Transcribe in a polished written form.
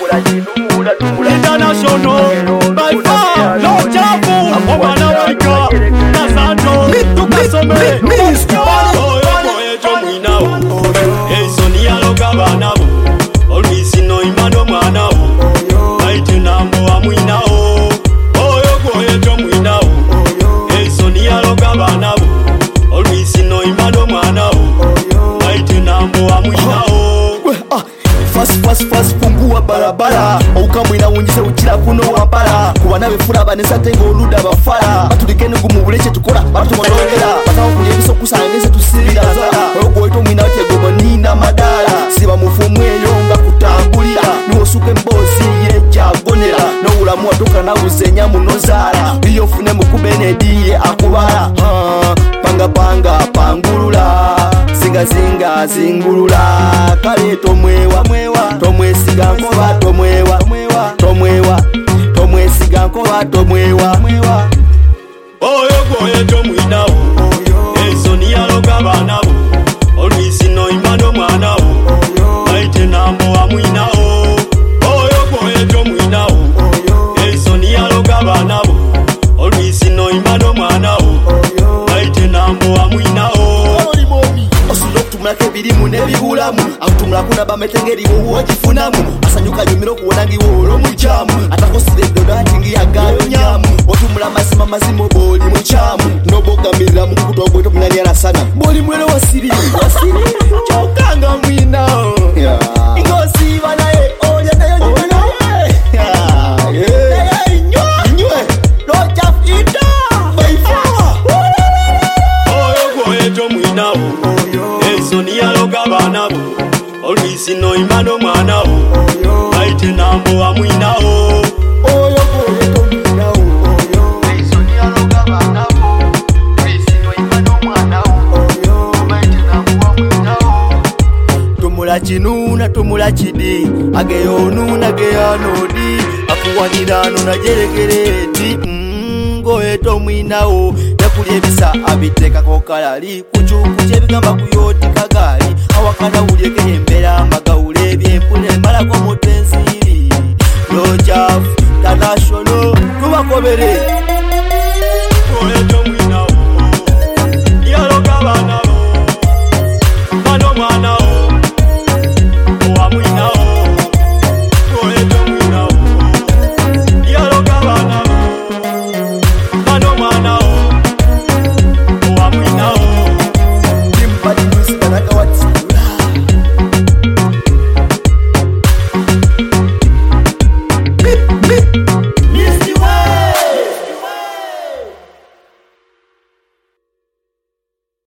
International, by far, no jabu, Obana Wika, Nasanto, Tukasome, Minister, Sonia Logabana, always no Imano Mana, Mighty Nambo Amuina, oh, Yogo Jomina, Sonia Logabana, always no Imano Mana, Mighty Nambo Amuina. Fast pungua barabara Oukamwina unjise uchila kuno wapara Kuwana wefura banesa tengo oluda bafara Batulikene gumubuleche tukora Batutumotolera Batawa kujebiso kusangese tusirira zara Ogo ito mwina wategoma nina madara Siba mufumwe yonga kutambulira Nuosuke mbozi yeja gonera No ulamuwa toka na uzenya munozara Iyo fune mukubenediye akubara Panga pangulula Zinga zingulula Kale tomwewa tomwesiga nkoba tomwesiga nkoba tomwewa oyo goye tomwinawo Sonia Logabanawo olwisi no imano mwanawo Mighty Nambo amwinawo oyo goye tomwinawo Sonia Logabanawo olwisi no imano mwanawo Mighty Nambo amwinawo Tumulake birimu nebibulamu akutumula kuna bametengeri wo wajifunamu asanyuka nyumiro kuonangi wo lomujamu atakosire dodati ngiyagayo nyamu otumula masima mazimo boli muchamu nobogamira mu kutogwe to munani alasana boli mwele wasiri chokanga mwina ingosi banaye olya nayo nywe loja fita baifa oyo goye to mwinawo Sonia Logabanawo olwisi no imano mwanawo Mighty Nambo amwinawo oyo goye tomwinawo Sonia Logabanawo olwisi no imano mwanawo Mighty Nambo amwinawo Tumula chinuna tumula chidi ageyonuna geyanodi akuwanirano na jeregereti goye tomwinawo Yakuli ebisa abiteka kokalali Kuchuku chebigamba kuyoti kagali Awakana ulieke yembera magawule Byempune mala komote